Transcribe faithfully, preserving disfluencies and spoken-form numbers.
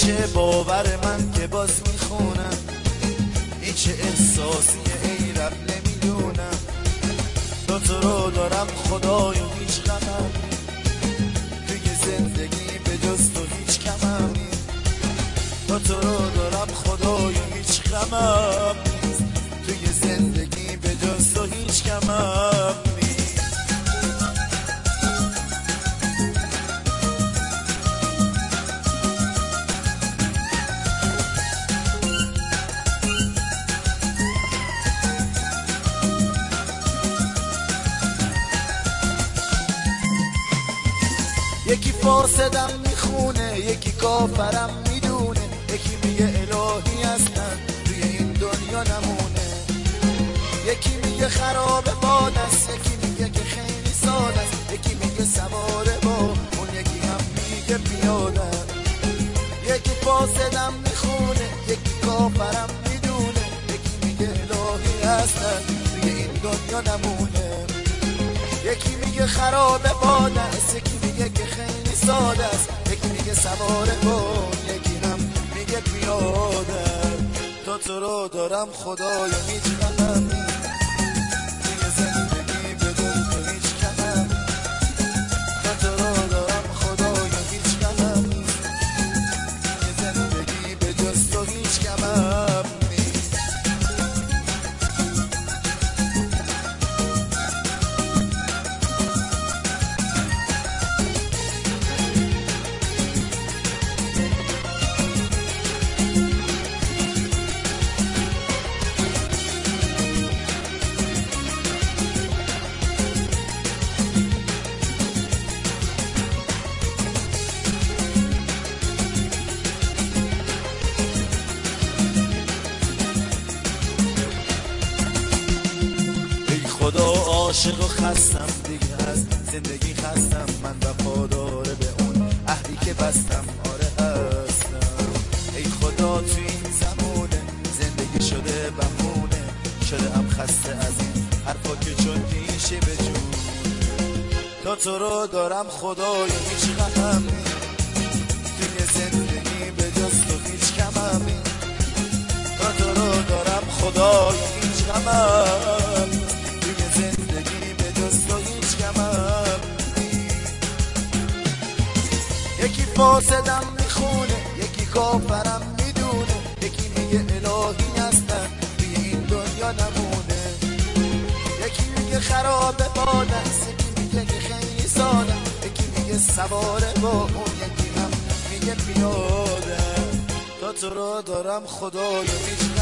نمیشه باور من که باز میخونم این چه احساسیه ای رب نمیدونم. تو تو رو دارم خدایا هیچ غمم توی زندگی به جز تو هیچ کمم نیست. تو تو رو دارم خدایا هیچ غمم نیست توی زندگی به جز تو هیچ کمم نیست. یکی فاسدم میخونه یکی کافرم میدونه، یکی میگه الهی هستن توی این دنیا نمونه، یکی میگه خراب باد است، یکی میگه که خیلی ساده است، یکی میگه سواره با اون یکی هم میگه پیاده. یکی فاسدم میخونه یکی کافرم میدونه، یکی میگه الهی هستن توی این دنیا نمونه، یکی میگه خراب باد است، یکی میگه که خیلی ساده است، یکی میگه سواره با یکی هم میگه پیاده. تو تو رو دارم خدایا هیچ غمم نیست توی زندگی به جز تو هیچ کمم. تو تو رو دارم خدایا هیچ غمم نیست توی زندگی به جز تو هیچ کمم نیست. خدا عاشق و خستم دیگه از زندگی خستم، من وفادار به اون عهدی که بستم آره هستم. ای خدا تو این زمونه زندگی شده بهونه، شده هم خسته از این حرفا که چون میشه به جون. تو تو رو دارم خدایا هیچ غمم نیست توی زندگی به جز تو هیچ کمم نیست. تو تو رو دارم خدایا هیچ غمم نیست توی زندگی به جز تو هیچ کمم نیست. یکی فاسدم میخونه یکی کافرم میدونه، یکی میگه الهی هستن توی این دنیا نمونه، یکی میگه خراب باد است، یکی میگه که خیلی ساده، یکی میگه سواره با اون یکی هم میگه پیاده. تو تو رو دارم خدایا هیچ